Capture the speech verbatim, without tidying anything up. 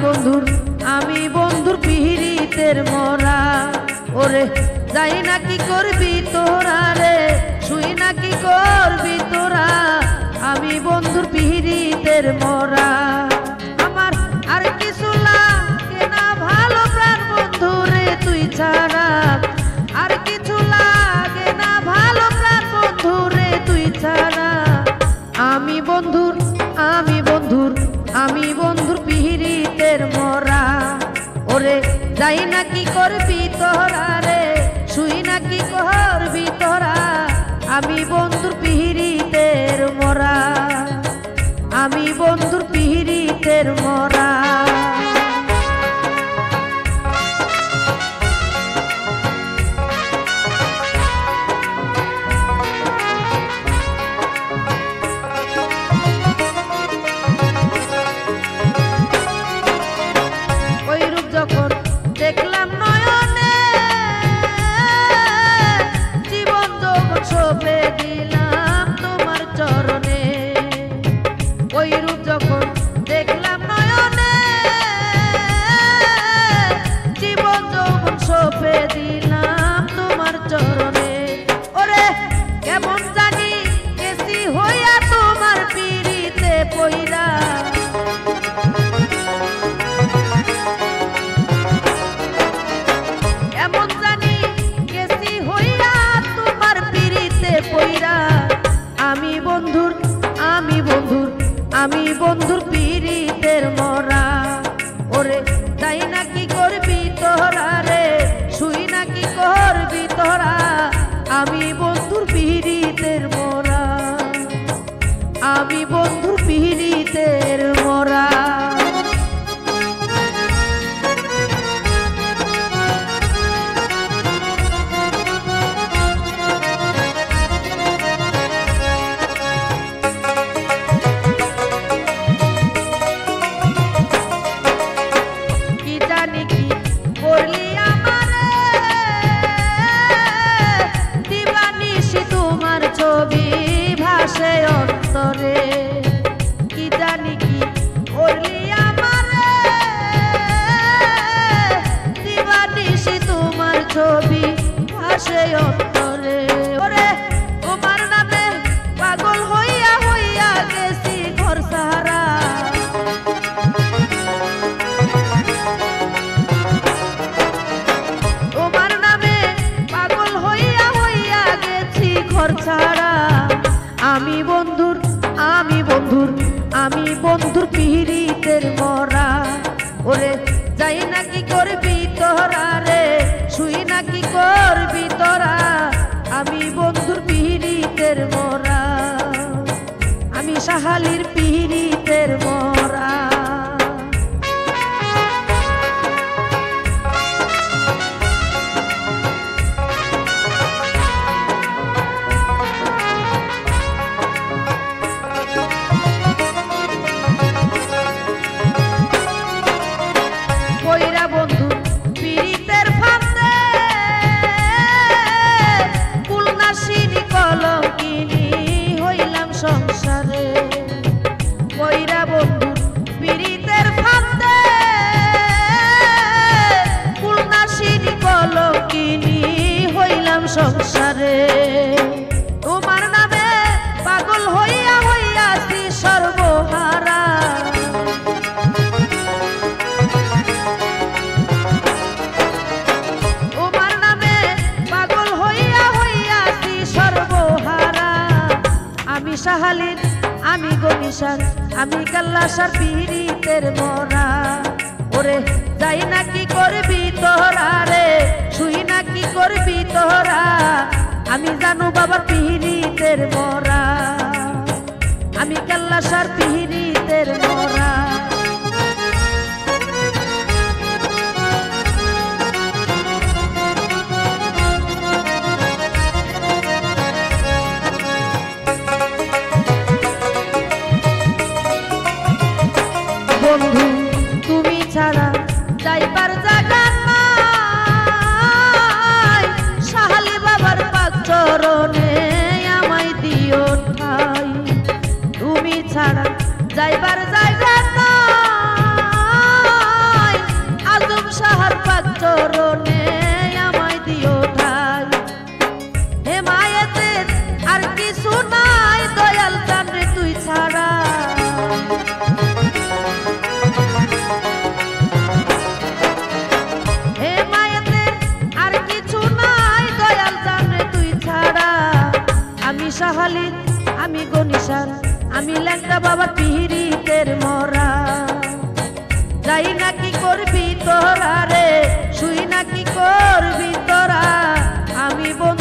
বন্ধুর আমি বন্ধুর পিহিরিতের মরা। ওরে যাই না কি করবি তোরা রে, শুই না কি করবি তোরা, আমি বন্ধুর পিহিরিতের মরা। আমার আর কিছু লাগে না ভালো প্রাণ বন্ধু রে তুই ছাড়া, আর কিছু লাগে না ভালো প্রাণ বন্ধু রে তুই ছাড়া। আমি বন্ধুর আমি বন্ধুর আমি বন্ধুর পিহিরিতের মরা। ওরে যাই না কি করবি তোরা রে, শুই না কি করবি তোরা, আমি বন্ধুর পিহিরিতের মরা, আমি বন্ধুর পিহিরিতের মরা। দেখলাম নয়নে জীবন যৌবন সঁপে দিলাম তোমার চরণে। ওই রূপ যখন দেখলাম নয়নে জীবন যৌবন সঁপে দিলাম তোমার চরণে। ওরে কেমন জানি গেছি হইয়া তোমার পিড়িতে পইরা, আমি বন্ধুর আমি বন্ধুর আমি বন্ধুর পিরিতের মরা। ওরে তাই না কি করবি তোরা রে, শুই না কি করবি তোরা, আমি বন্ধুর পিরিতের মরা, আমি বন্ধুর পিরিতের মরা। অন্তরে কি জানি কি করলি আমারে, দিবানিশি তোমার ছবি ভাসে অন্তরে। ওরে তোমার নামে পাগল হইয়া হইয়া গেছি ঘর সারা, তোমার নামে পাগল হইয়া হইয়া গেছি ঘর ছাড়া। আমি বন্ধুর আমি বন্ধুর আমি বন্ধুর পিহিরিতের মরা। ওরে যাই না কি করবি তোরা রে, শুই না কি করবি তোরা, আমি বন্ধুর পিহিরিতের মরা, আমি সাহালির পিহিরিতের মরা। সংসারে কইরা বন্ধু পীড়িতের ফাঁদে, কুলনাশিনী কলঙ্কিনী হইলাম সংসারে। তোমার নামে পাগল হইয়া হইয়াছি সর্বহারা, তোমার নামে পাগল হইয়া হইয়াছি সর্বহারা। আমি সাহালির আমি গনিশার আমি কাল্লাসার পিরিতের মরা। ওরে যাই না কি করবি তোরা রে, শুই না কি করবি তোরা, আমি জানু বাবার পিরিতের মরা, আমি কাল্লাসার পিরিতের মরা। বন্ধু তুমি ছাড়া যাইবার জায়গা নাই, সাহালি বাবার পাক চরণে আমায় দিও ঠাই। তুমি ছাড়া যাই আমি ল্যাংটা বাবা পিহিরিতের মরা। যাই না কি করবি তোরা রে, শুই না কি করবি তোরা, আমি বন্ধু